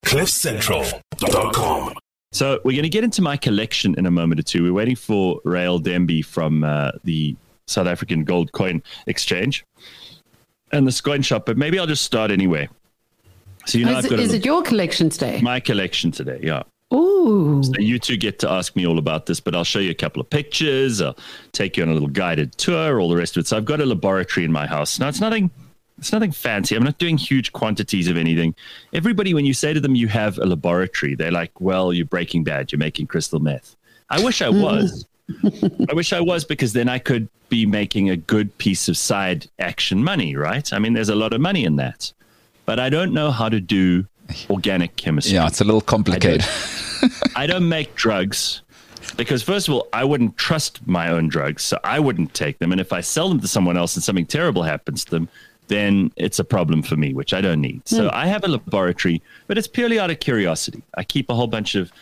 CliffCentral.com. So we're going to get into my collection in a moment or two. We're waiting for Rael Demby from the South African Gold Coin Exchange and the Coin Shop, but maybe I'll just start anyway. So is it your collection today? My collection today, yeah. Ooh. So you two get to ask me all about this, but I'll show you a couple of pictures. I'll take you on a little guided tour, all the rest of it. So I've got a laboratory in my house. Now, it's nothing fancy. I'm not doing huge quantities of anything. Everybody, when you say to them you have a laboratory, they're like, well, you're Breaking Bad. You're making crystal meth. I wish I was. I wish I was, because then I could be making a good piece of side action money, right? I mean, there's a lot of money in that. But I don't know how to do organic chemistry. Yeah, it's a little complicated. I don't make drugs because, first of all, I wouldn't trust my own drugs, so I wouldn't take them. And if I sell them to someone else and something terrible happens to them, then it's a problem for me, which I don't need. So I have a laboratory, but it's purely out of curiosity. I keep a whole bunch of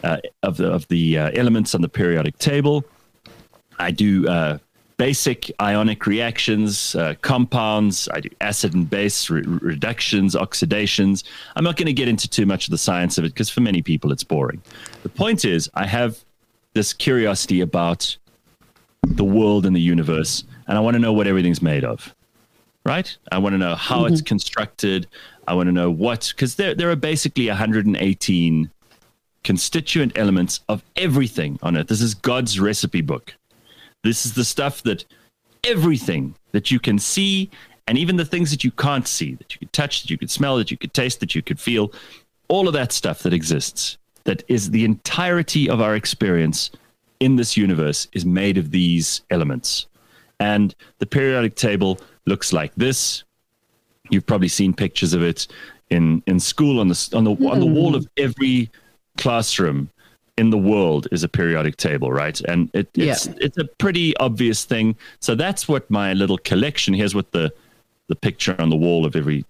the elements on the periodic table. I do basic ionic reactions, compounds. I do acid and base reductions, oxidations. I'm not going to get into too much of the science of it because for many people it's boring. The point is, I have this curiosity about the world and the universe, and I want to know what everything's made of. Right? I want to know how it's constructed. I want to know because there are basically 118 constituent elements of everything on Earth. This is God's recipe book. This is the stuff that everything that you can see, and even the things that you can't see, that you could touch, that you could smell, that you could taste, that you could feel, all of that stuff that exists, that is the entirety of our experience in this universe, is made of these elements. And the periodic table looks like this. You've probably seen pictures of it in school on the wall of every classroom in the world is a periodic table, right? And it's a pretty obvious thing. So that's what my little collection. Here's what the picture on the wall of every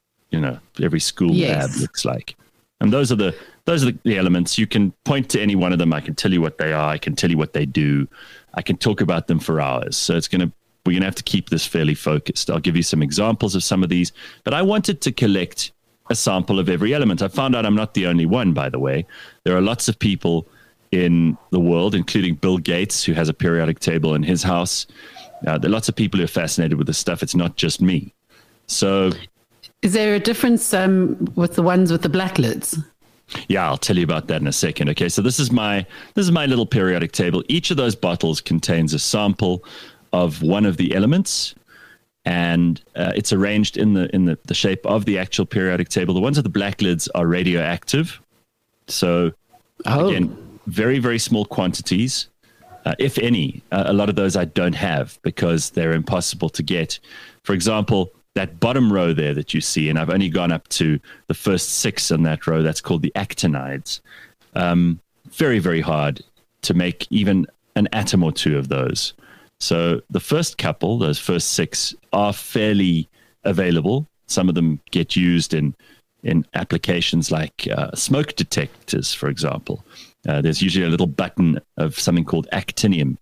school lab looks like. And those are the elements. You can point to any one of them. I can tell you what they are. I can tell you what they do. I can talk about them for hours. So we're going to have to keep this fairly focused. I'll give you some examples of some of these, but I wanted to collect a sample of every element. I found out I'm not the only one, by the way. There are lots of people in the world, including Bill Gates, who has a periodic table in his house. There are lots of people who are fascinated with this stuff. It's not just me. So, is there a difference with the ones with the black lids? Yeah, I'll tell you about that in a second. Okay, so this is my little periodic table. Each of those bottles contains a sample of one of the elements, and it's arranged in the shape of the actual periodic table. The ones with the black lids are radioactive, so again, very, very small quantities, if any. A lot of those I don't have because they're impossible to get. For example, that bottom row there that you see, and I've only gone up to the first 6 on that row, that's called the actinides. Very, very hard to make even an atom or two of those. So the first couple, those first 6, are fairly available. Some of them get used in applications like smoke detectors, for example. There's usually a little button of something called americium,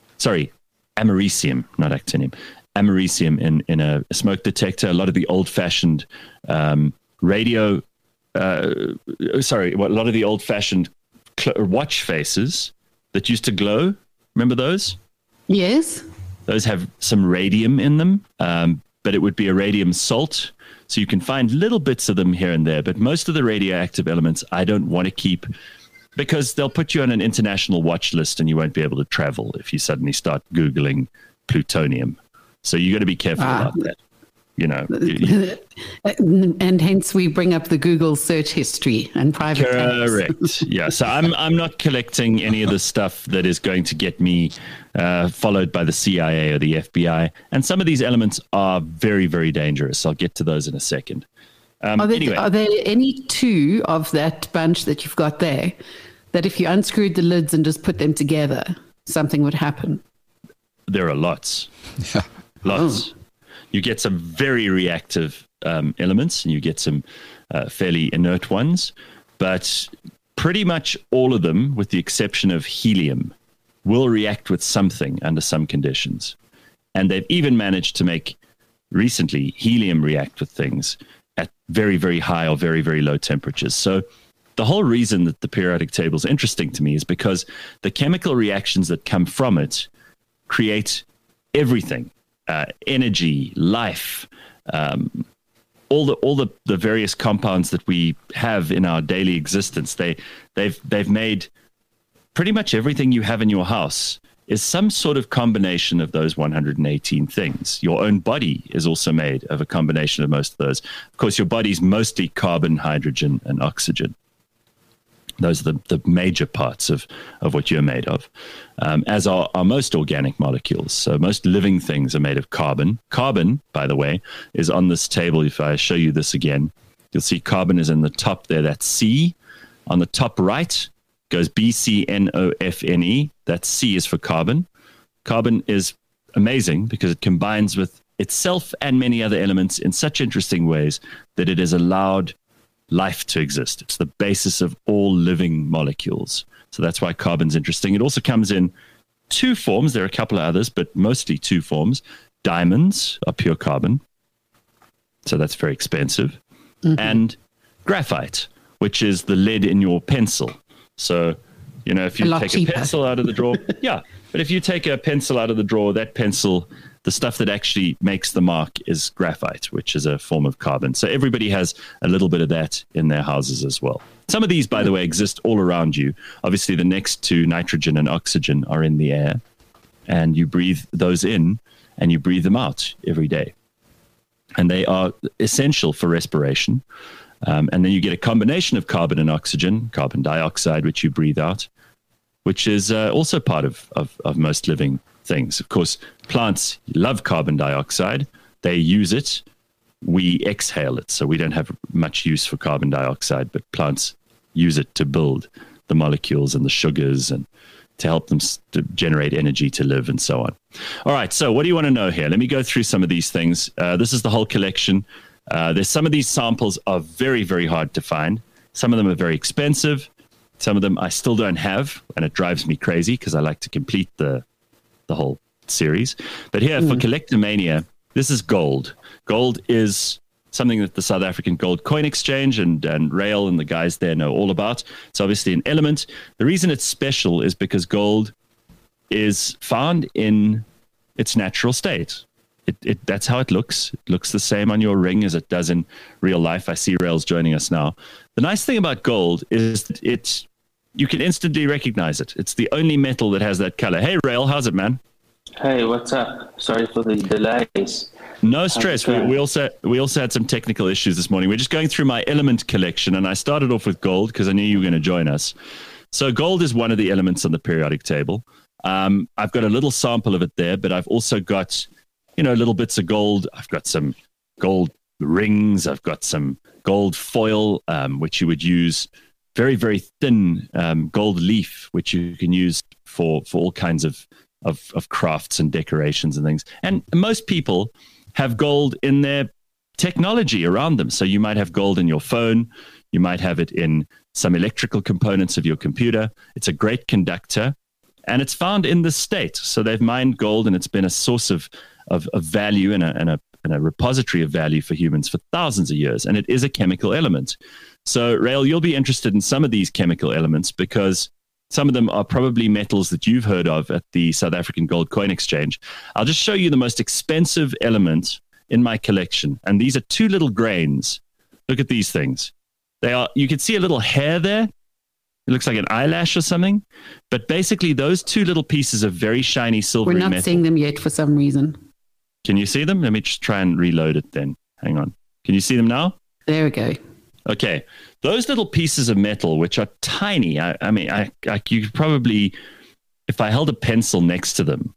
not actinium. Americium in a smoke detector. A lot of the old-fashioned watch faces that used to glow. Remember those? Yes. Those have some radium in them, but it would be a radium salt. So you can find little bits of them here and there, but most of the radioactive elements I don't want to keep because they'll put you on an international watch list and you won't be able to travel if you suddenly start Googling plutonium. So you got to be careful about that. And hence we bring up the Google search history and private tabs. Correct. Yeah. So I'm not collecting any of the stuff that is going to get me followed by the CIA or the FBI. And some of these elements are very, very dangerous. I'll get to those in a second. Are there any 2 of that bunch that you've got there that if you unscrewed the lids and just put them together, something would happen? There are lots. Yeah. Lots. You get some very reactive elements, and you get some fairly inert ones. But pretty much all of them, with the exception of helium, will react with something under some conditions. And they've even managed to make, recently, helium react with things. at very, very high or very, very low temperatures. So the whole reason that the periodic table is interesting to me is because the chemical reactions that come from it create everything, energy, life, all the various compounds that we have in our daily existence. They've made pretty much everything you have in your house is some sort of combination of those 118 things. Your own body is also made of a combination of most of those. Of course, your body's mostly carbon, hydrogen, and oxygen. Those are the major parts of what you're made of, as are most organic molecules. So most living things are made of carbon. Carbon, by the way, is on this table. If I show you this again, you'll see carbon is in the top there. That's C. On the top right goes BCNOFNE. That C is for carbon. Carbon is amazing because it combines with itself and many other elements in such interesting ways that it has allowed life to exist. It's the basis of all living molecules. So that's why carbon's interesting. It also comes in two forms. There are a couple of others, but mostly two forms. Diamonds are pure carbon. So that's very expensive. Mm-hmm. And graphite, which is the lead in your pencil. So, if you take a pencil out of the drawer, but if you take a pencil out of the drawer, that pencil, the stuff that actually makes the mark is graphite, which is a form of carbon. So everybody has a little bit of that in their houses as well. Some of these, by the way, exist all around you. Obviously, the next two, nitrogen and oxygen, are in the air, and you breathe those in and you breathe them out every day. And they are essential for respiration. And then you get a combination of carbon and oxygen, carbon dioxide, which you breathe out, which is also part of most living things. Of course, plants love carbon dioxide. They use it. We exhale it. So we don't have much use for carbon dioxide, but plants use it to build the molecules and the sugars and to help them to generate energy to live and so on. All right. So what do you want to know here? Let me go through some of these things. This is the whole collection. There's some of these samples are very, very hard to find. Some of them are very expensive. Some of them I still don't have, and it drives me crazy because I like to complete the whole series. But here for Collectomania, this is gold. Gold is something that the South African Gold Coin Exchange and Rail and the guys there know all about. It's obviously an element. The reason it's special is because gold is found in its natural state. That's how it looks. It looks the same on your ring as it does in real life. I see Rail's joining us now. The nice thing about gold is that you can instantly recognize it. It's the only metal that has that color. Hey, Rail, how's it, man? Hey, what's up? Sorry for the delays. No stress. We also had some technical issues this morning. We're just going through my element collection, and I started off with gold because I knew you were going to join us. So gold is one of the elements on the periodic table. I've got a little sample of it there, but I've also got little bits of gold. I've got some gold rings. I've got some gold foil, which you would use, very, very thin gold leaf, which you can use for all kinds of crafts and decorations and things. And most people have gold in their technology around them. So you might have gold in your phone. You might have it in some electrical components of your computer. It's a great conductor, and it's found in this state. So they've mined gold, and it's been a source of value and a repository of value for humans for thousands of years. And it is a chemical element. So, Rail, you'll be interested in some of these chemical elements because some of them are probably metals that you've heard of at the South African Gold Coin Exchange. I'll just show you the most expensive element in my collection. And these are two little grains. Look at these things. You can see a little hair there. It looks like an eyelash or something. But basically, those two little pieces of very shiny silvery metal. We're not seeing them yet for some reason. Can you see them? Let me just try and reload it then. Hang on. Can you see them now? There we go. Okay. Those little pieces of metal, which are tiny, you could probably, if I held a pencil next to them,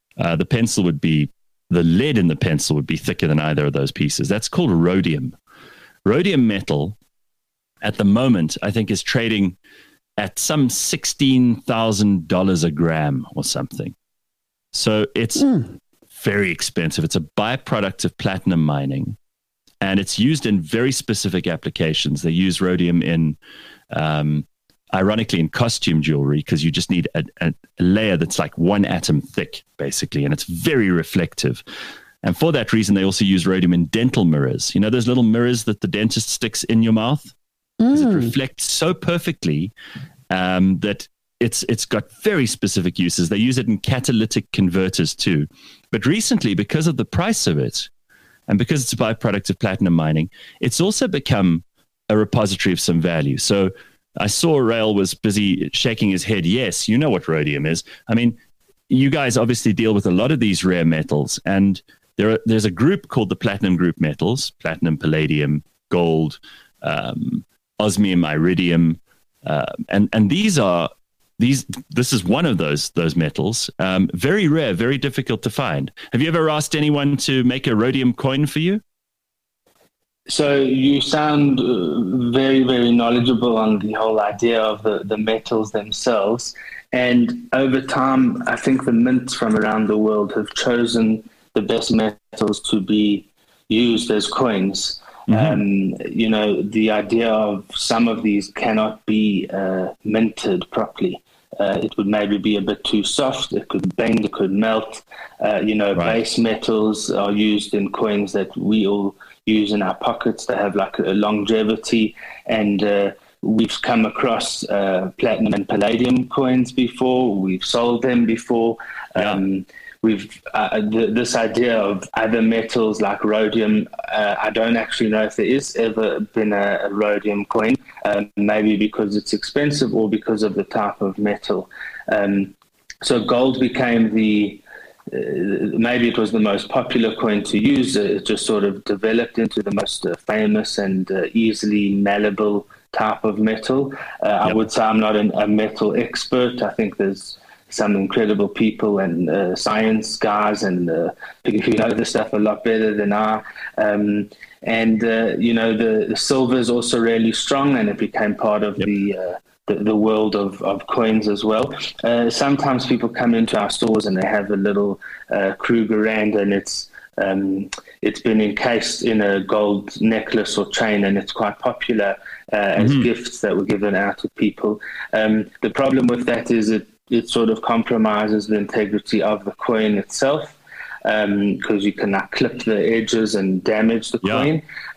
the lead in the pencil would be thicker than either of those pieces. That's called rhodium. Rhodium metal, at the moment, I think is trading at some $16,000 a gram or something. So it's very expensive. It's a byproduct of platinum mining, and it's used in very specific applications. They use rhodium in, ironically, in costume jewelry because you just need a layer that's like one atom thick, basically, and it's very reflective. And for that reason, they also use rhodium in dental mirrors. You know, those little mirrors that the dentist sticks in your mouth? Because it reflects so perfectly that it's got very specific uses. They use it in catalytic converters too. But recently, because of the price of it, and because it's a byproduct of platinum mining, it's also become a repository of some value. So I saw Rail was busy shaking his head. Yes, you know what rhodium is. I mean, you guys obviously deal with a lot of these rare metals, and there's a group called the Platinum Group Metals: platinum, palladium, gold, osmium, iridium, and this is one of those metals. Very rare, very difficult to find. Have you ever asked anyone to make a rhodium coin for you? So you sound very, very knowledgeable on the whole idea of the metals themselves. And over time, I think the mints from around the world have chosen the best metals to be used as coins. You know, the idea of some of these cannot be minted properly. It would maybe be a bit too soft. It could bend, it could melt. Base metals are used in coins that we all use in our pockets. They have like a longevity, and we've come across platinum and palladium coins before. We've sold them before. This idea of other metals like rhodium, I don't actually know if there is ever been a rhodium coin, maybe because it's expensive or because of the type of metal. So gold became maybe it was the most popular coin to use. It just sort of developed into the most famous and easily malleable type of metal. I would say I'm not a metal expert. I think there's some incredible people and science guys and people who know this stuff a lot better than I. The silver is also really strong, and it became part of the world of coins as well. Sometimes people come into our stores and they have a little Krugerrand, and it's been encased in a gold necklace or chain, and it's quite popular as gifts that were given out to people. The problem with that is it sort of compromises the integrity of the coin itself, because you can clip the edges and damage the coin.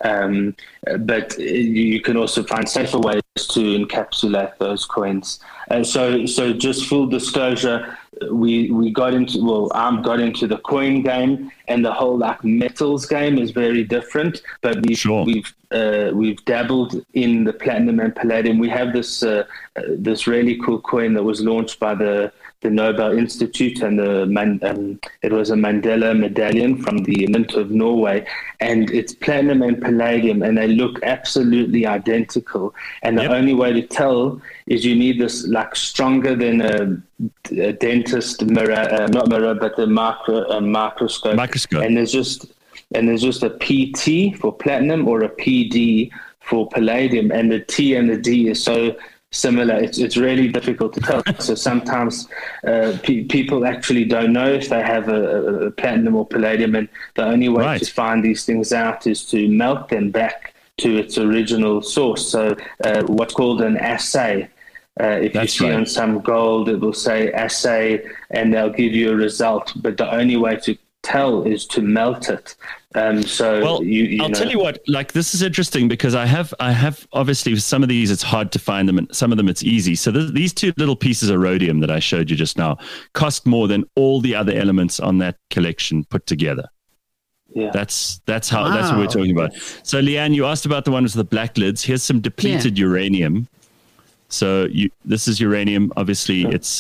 But you can also find safer ways to encapsulate those coins. So just full disclosure, I got into the coin game, and the whole metals game is very different. But we've dabbled in the platinum and palladium. We have this really cool coin that was launched by the Nobel Institute, and it was a Mandela medallion from the Mint of Norway, and it's platinum and palladium, and they look absolutely identical. And the only way to tell is you need this stronger than a dentist mirror, not mirror, but the microscope. And there's just a PT for platinum or a PD for palladium, and the T and the D is so similar. It's really difficult to tell. So sometimes people actually don't know if they have a platinum or palladium, and the only way to find these things out is to melt them back to its original source. So what's called an assay. If you see on some gold, it will say assay, and they'll give you a result. But the only way to tell is to melt it. I'll tell you what, this is interesting, because I have obviously some of these, it's hard to find them, and some of them it's easy. So these two little pieces of rhodium that I showed you just now cost more than all the other elements on that collection put together. Yeah, that's what we're talking about. So Leanne, you asked about the ones with the black lids. Here's some depleted uranium. So this is uranium. Obviously, it's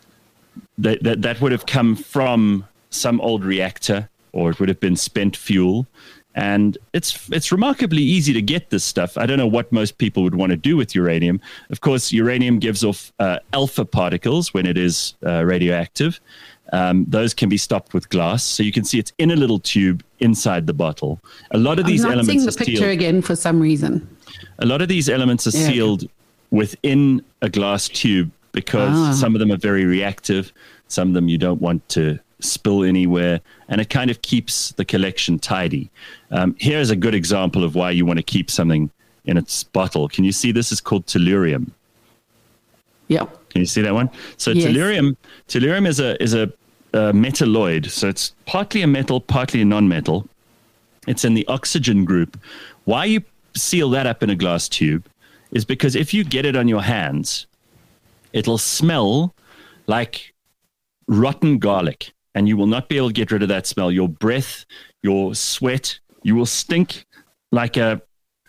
that would have come from some old reactor, or it would have been spent fuel. And it's remarkably easy to get this stuff. I don't know what most people would want to do with uranium. Of course, uranium gives off alpha particles when it is radioactive. Those can be stopped with glass. So you can see it's in a little tube inside the bottle. A lot of these elements are sealed. I'm not seeing the picture again for some reason. A lot of these elements are sealed within a glass tube, because some of them are very reactive. Some of them you don't want to spill anywhere, and it kind of keeps the collection tidy. Here's a good example of why you want to keep something in its bottle. Can you see this is called tellurium? Yeah. Can you see that one? So tellurium is a metalloid. So it's partly a metal, partly a non-metal. It's in the oxygen group. Why you seal that up in a glass tube is because if you get it on your hands, it'll smell like rotten garlic, and you will not be able to get rid of that smell. Your breath, your sweat, you will stink like a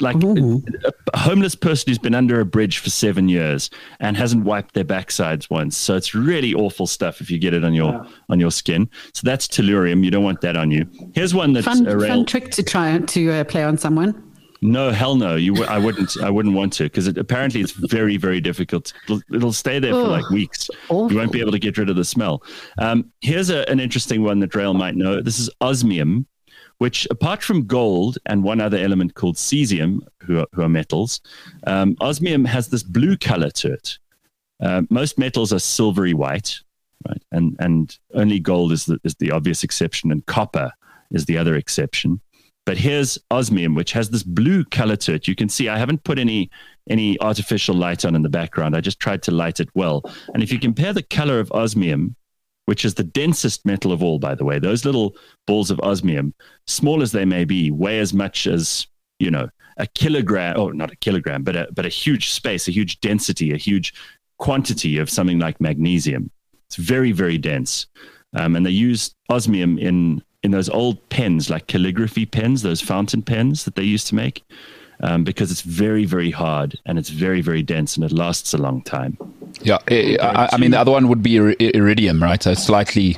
homeless person who's been under a bridge for 7 years and hasn't wiped their backsides once. So it's really awful stuff if you get it on your skin. So that's tellurium. You don't want that on you. Here's one that's fun trick to try to play on someone. No, hell no. I wouldn't want to, because apparently it's very, very difficult. It'll stay there for like weeks. Awful. You won't be able to get rid of the smell. Here's an interesting one that Rael might know. This is osmium, which, apart from gold and one other element called cesium, who are metals, osmium has this blue color to it. Most metals are silvery white, right? And only gold is the obvious exception, and copper is the other exception. But here's osmium, which has this blue color to it. You can see I haven't put any artificial light on in the background. I just tried to light it well. And if you compare the color of osmium, which is the densest metal of all, by the way, those little balls of osmium, small as they may be, weigh as much as, a kilogram, or not a kilogram, but a huge space, a huge density, a huge quantity of something like magnesium. It's very, very dense. And they use osmium in those old pens, like calligraphy pens, those fountain pens that they used to make, because it's very, very hard and it's very, very dense and it lasts a long time. Yeah, I mean, the other one would be iridium, right? So slightly,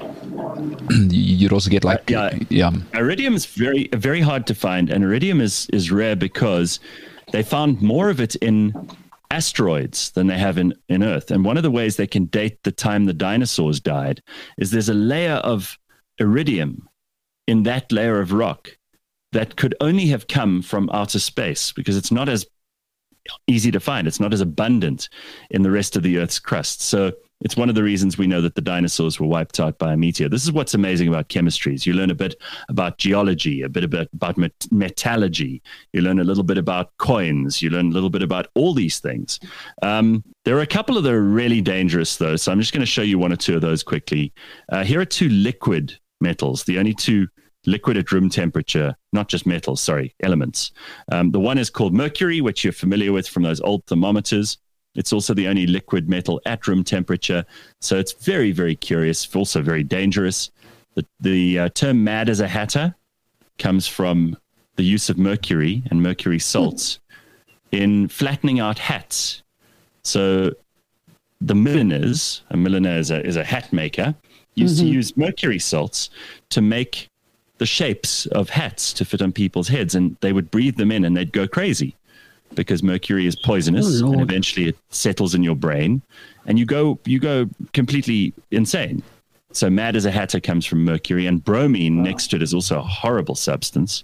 you'd also get like... Yeah. Iridium is very, very hard to find, and iridium is rare because they found more of it in asteroids than they have in Earth. And one of the ways they can date the time the dinosaurs died is there's a layer of iridium in that layer of rock that could only have come from outer space, because it's not as easy to find. It's not as abundant in the rest of the Earth's crust. So it's one of the reasons we know that the dinosaurs were wiped out by a meteor. This is what's amazing about chemistry. You learn a bit about geology, a bit about metallurgy. You learn a little bit about coins. You learn a little bit about all these things. There are a couple of that are really dangerous, though. So I'm just going to show you one or two of those quickly. Here are two liquid metals, the only two liquid at room temperature, not just metals, elements. The one is called mercury, which you're familiar with from those old thermometers. It's also the only liquid metal at room temperature. So it's very, very curious, also very dangerous. The term mad as a hatter comes from the use of mercury and mercury salts in flattening out hats. So the milliners, a milliner is a hat maker, used to use mercury salts to make the shapes of hats to fit on people's heads, and they would breathe them in and they'd go crazy because mercury is poisonous, and eventually it settles in your brain and you go completely insane. So mad as a hatter comes from mercury, and bromine next to it is also a horrible substance.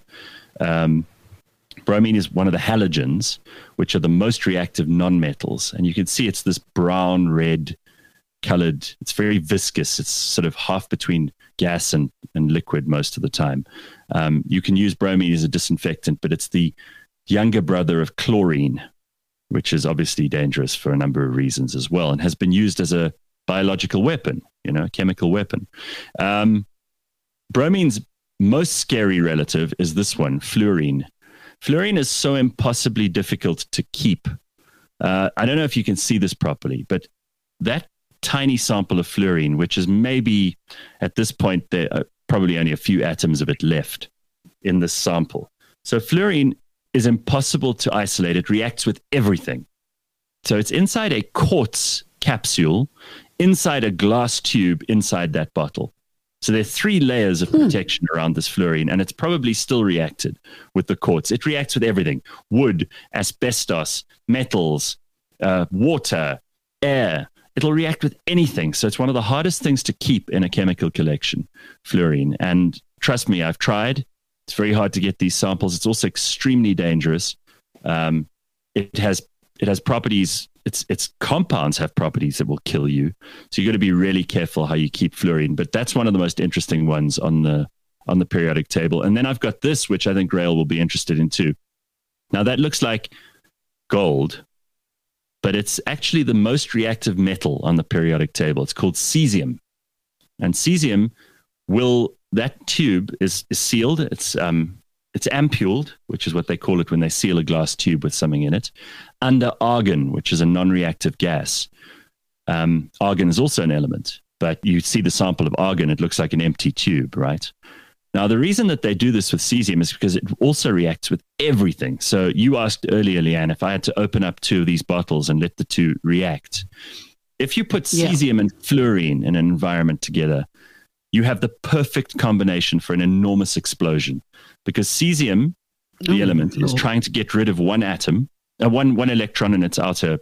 Bromine is one of the halogens, which are the most reactive non-metals, and you can see it's this brown red colored. It's very viscous. It's sort of half between gas and liquid most of the time. You can use bromine as a disinfectant, but it's the younger brother of chlorine, which is obviously dangerous for a number of reasons as well, and has been used as a biological weapon, a chemical weapon. Bromine's most scary relative is this one, fluorine. Fluorine is so impossibly difficult to keep. I don't know if you can see this properly, but that tiny sample of fluorine, which is maybe at this point there are probably only a few atoms of it left in this sample. So fluorine is impossible to isolate. It reacts with everything. So it's inside a quartz capsule, inside a glass tube, inside that bottle. So there are 3 layers of protection around this fluorine, and it's probably still reacted with the quartz. It reacts with everything: wood, asbestos, metals, water, air. It'll react with anything. So it's one of the hardest things to keep in a chemical collection, fluorine. And trust me, I've tried. It's very hard to get these samples. It's also extremely dangerous. It has properties. Its compounds have properties that will kill you. So you've got to be really careful how you keep fluorine. But that's one of the most interesting ones on the periodic table. And then I've got this, which I think Rael will be interested in too. Now that looks like gold, but it's actually the most reactive metal on the periodic table. It's called cesium. And cesium that tube is sealed. It's ampuled, which is what they call it when they seal a glass tube with something in it, under argon, which is a non-reactive gas. Argon is also an element, but you see the sample of argon, it looks like an empty tube, right? Now, the reason that they do this with cesium is because it also reacts with everything. So you asked earlier, Leanne, if I had to open up 2 of these bottles and let the 2 react. If you put cesium and fluorine in an environment together, you have the perfect combination for an enormous explosion, because cesium, the element, is trying to get rid of one atom, one electron in its outer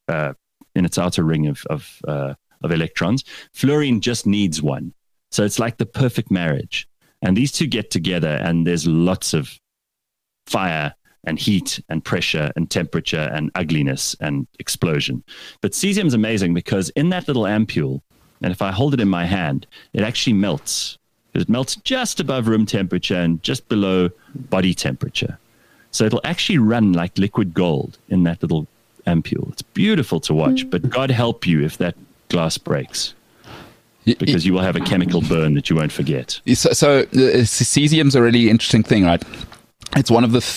ring of electrons. Fluorine just needs one, so it's like the perfect marriage. And these 2 get together, and there's lots of fire and heat and pressure and temperature and ugliness and explosion. But cesium is amazing because in that little ampule, and if I hold it in my hand, it actually melts. It melts just above room temperature and just below body temperature. So it'll actually run like liquid gold in that little ampule. It's beautiful to watch, but God help you if that glass breaks, because you will have a chemical burn that you won't forget. So cesium's a really interesting thing, right? It's one of the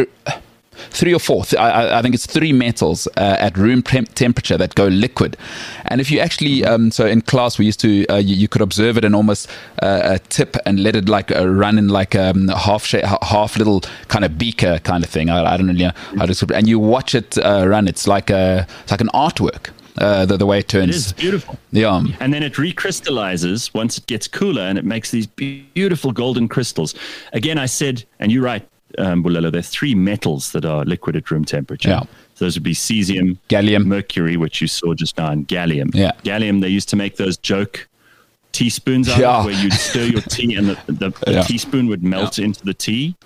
3 or 4, I think it's 3 metals at room temperature that go liquid. And if you actually, so in class we used to, you could observe it in almost a tip and let it like run in like a half little kind of beaker kind of thing. I don't know how to describe it. And you watch it run. It's like an artwork. The way it turns. It is beautiful. Yeah. And then it recrystallizes once it gets cooler, and it makes these beautiful golden crystals. Again, I said, and you're right, Bulelo, there are 3 metals that are liquid at room temperature. Yeah. So those would be cesium, gallium, mercury, which you saw just now, and gallium. Yeah. Gallium, they used to make those joke teaspoons out of, where you'd stir your tea and the teaspoon would melt into the tea.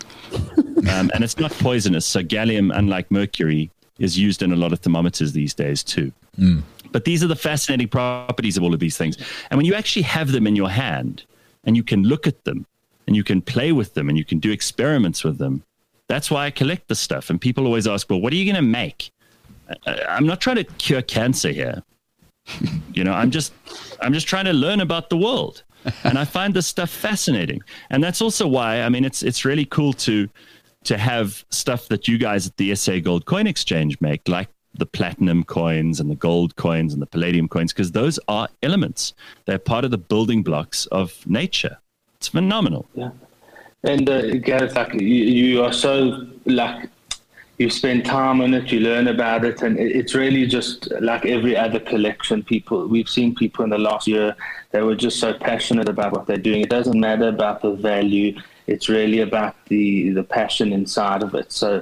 And it's not poisonous. So gallium, unlike mercury, is used in a lot of thermometers these days too. But these are the fascinating properties of all of these things. And when you actually have them in your hand and you can look at them and you can play with them and you can do experiments with them, that's why I collect this stuff. And people always ask, well, what are you going to make? I'm not trying to cure cancer here. I'm just trying to learn about the world. And I find this stuff fascinating. And that's also why, I mean, it's really cool to have stuff that you guys at the SA Gold Coin Exchange make, like the platinum coins and the gold coins and the palladium coins, because those are elements. They're part of the building blocks of nature. It's phenomenal. Yeah. And Gareth, like, you are so, like, you spend time on it, you learn about it, and it's really just like every other collection. We've seen people in the last year that were just so passionate about what they're doing. It doesn't matter about the value. It's really about the passion inside of it. So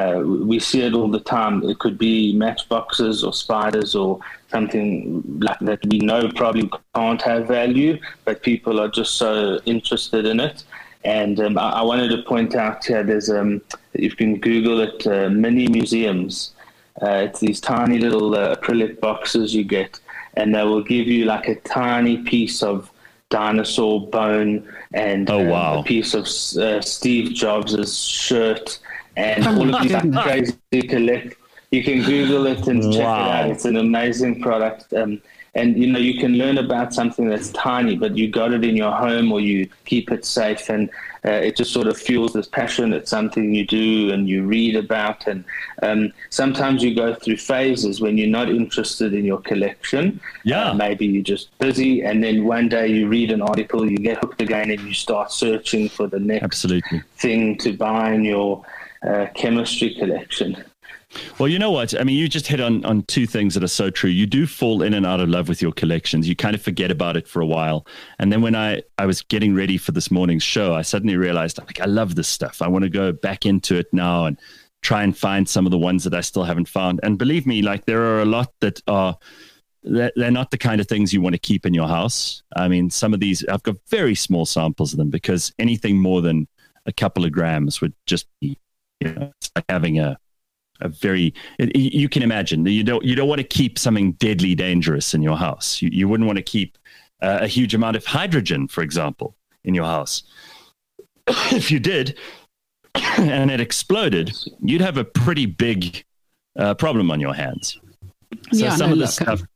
we see it all the time. It could be matchboxes or spiders or something like that we know probably can't have value, but people are just so interested in it. And I wanted to point out here, there's you can Google it, mini museums. It's these tiny little acrylic boxes you get, and they will give you like a tiny piece of dinosaur bone and a piece of Steve Jobs' shirt and all of these like crazy collect. You can Google it and check it out. It's an amazing product. And, you can learn about something that's tiny, but you got it in your home or you keep it safe, and it just sort of fuels this passion. It's something you do and you read about. And sometimes you go through phases when you're not interested in your collection. Yeah. Maybe you're just busy, and then one day you read an article, you get hooked again, and you start searching for the next thing to buy in your chemistry collection. Well, you know what? I mean, you just hit on 2 things that are so true. You do fall in and out of love with your collections. You kind of forget about it for a while. And then when I was getting ready for this morning's show, I suddenly realized, like, I love this stuff. I want to go back into it now and try and find some of the ones that I still haven't found. And believe me, like, there are a lot that are, they're not the kind of things you want to keep in your house. I mean, some of these, I've got very small samples of them, because anything more than a couple of grams would just be, it's like having a very, you can imagine, you don't want to keep something deadly dangerous in your house. You wouldn't want to keep a huge amount of hydrogen, for example, in your house. If you did and it exploded, you'd have a pretty big problem on your hands. So some of this stuff,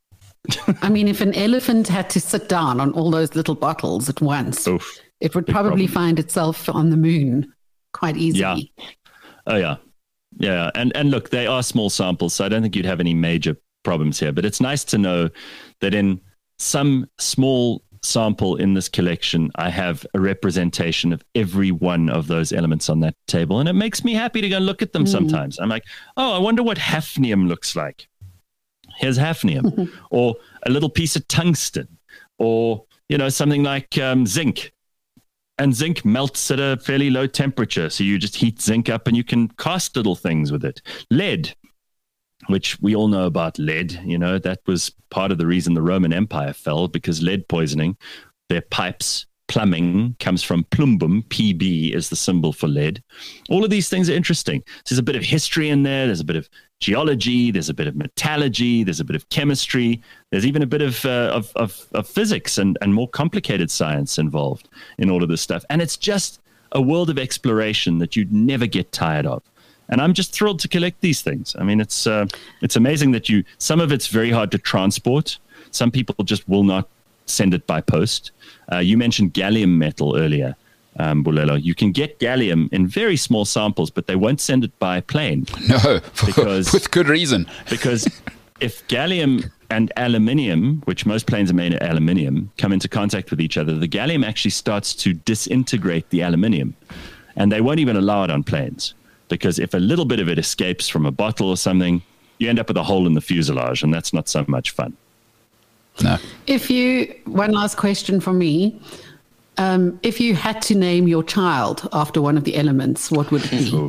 I mean, if an elephant had to sit down on all those little bottles at once, it would probably find itself on the moon quite easily. Yeah. Oh, yeah. Yeah. And look, they are small samples, so I don't think you'd have any major problems here. But it's nice to know that in some small sample in this collection, I have a representation of every one of those elements on that table. And it makes me happy to go and look at them sometimes. I'm like, I wonder what hafnium looks like. Here's hafnium. Or a little piece of tungsten. Or, something like zinc. And zinc melts at a fairly low temperature. So you just heat zinc up and you can cast little things with it. Lead, which we all know about lead. That was part of the reason the Roman Empire fell, because lead poisoning, their pipes, plumbing comes from plumbum. PB is the symbol for lead. All of these things are interesting. There's a bit of history in there. There's a bit of geology. There's a bit of metallurgy. There's a bit of chemistry. There's even a bit of physics and more complicated science involved in all of this stuff. And it's just a world of exploration that you'd never get tired of. And I'm just thrilled to collect these things. I mean, it's amazing that some of it's very hard to transport. Some people just will not send it by post. You mentioned gallium metal earlier, Bulelo. You can get gallium in very small samples, but they won't send it by plane. No, with good reason. Because if gallium and aluminium, which most planes are made of aluminium, come into contact with each other, the gallium actually starts to disintegrate the aluminium. And they won't even allow it on planes. Because if a little bit of it escapes from a bottle or something, you end up with a hole in the fuselage, and that's not so much fun. No. One last question from me. If you had to name your child after one of the elements, what would it be?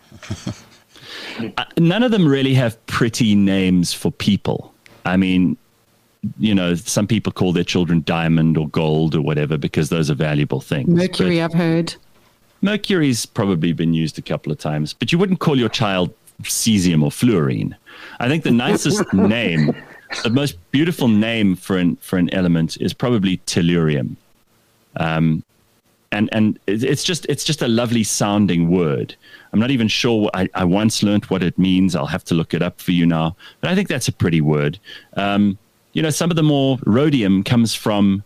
None of them really have pretty names for people. I mean, some people call their children diamond or gold or whatever because those are valuable things. Mercury, I've heard. Mercury's probably been used a couple of times, but you wouldn't call your child cesium or fluorine. I think the nicest name, the most beautiful name for an element is probably tellurium. And it's just a lovely sounding word. I'm not even sure. I once learned what it means. I'll have to look it up for you now. But I think that's a pretty word. Some of the more rhodium comes from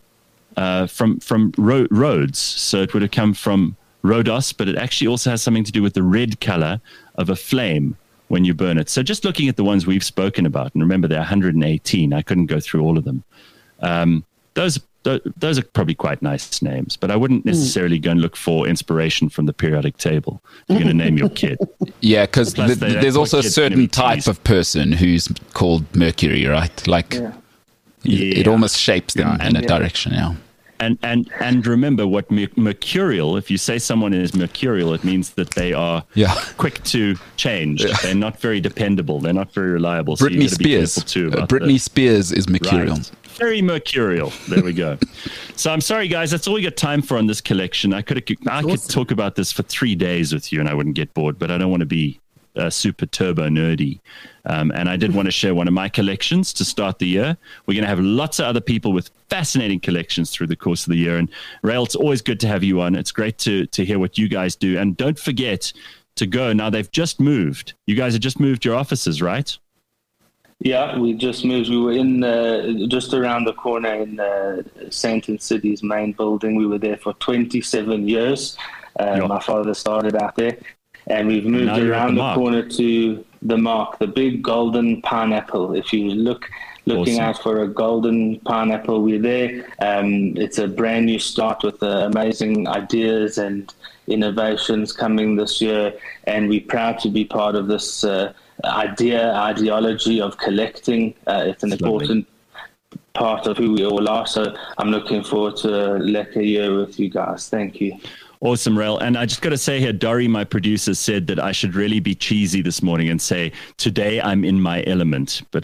roads. So it would have come from Rhodos, but it actually also has something to do with the red color of a flame when you burn it. So just looking at the ones we've spoken about, and remember there are 118. I couldn't go through all of them. Those are probably quite nice names, but I wouldn't necessarily go and look for inspiration from the periodic table if you're going to name your kid. Yeah, because there's also a certain type of person who's called Mercury, right? Like it almost shapes them in a direction, And remember what mercurial, if you say someone is mercurial, it means that they are quick to change. Yeah. They're not very dependable. They're not very reliable. Britney Spears. Britney Spears is mercurial. Right. Very mercurial. There we go. So I'm sorry, guys. That's all we got time for on this collection. I could talk about this for 3 days with you and I wouldn't get bored, but I don't want to be super turbo nerdy. And I did want to share one of my collections to start the year. We're going to have lots of other people with fascinating collections through the course of the year. And Rael, it's always good to have you on. It's great to hear what you guys do. And don't forget to go. Now, they've just moved. You guys have just moved your offices, right? Yeah, we just moved. We were in just around the corner in Sandton City's main building. We were there for 27 years. My father started out there. And we've moved around the corner to the Mark, the big golden pineapple. If you looking out for a golden pineapple, we're there. It's a brand new start with amazing ideas and innovations coming this year. And we're proud to be part of this ideology of collecting. It's an important part of who we all are. So I'm looking forward to a lekker year with you guys. Thank you. Awesome, Rael. And I just got to say here, Dori, my producer, said that I should really be cheesy this morning and say, today I'm in my element. But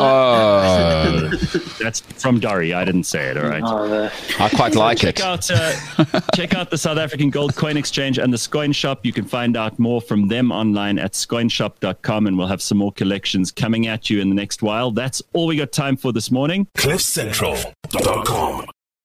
that's from Dori. I didn't say it, all right? I quite like it. Check out the South African Gold Coin Exchange and the Scoin Shop. You can find out more from them online at scoinshop.com, and we'll have some more collections coming at you in the next while. That's all we got time for this morning. CliffCentral.com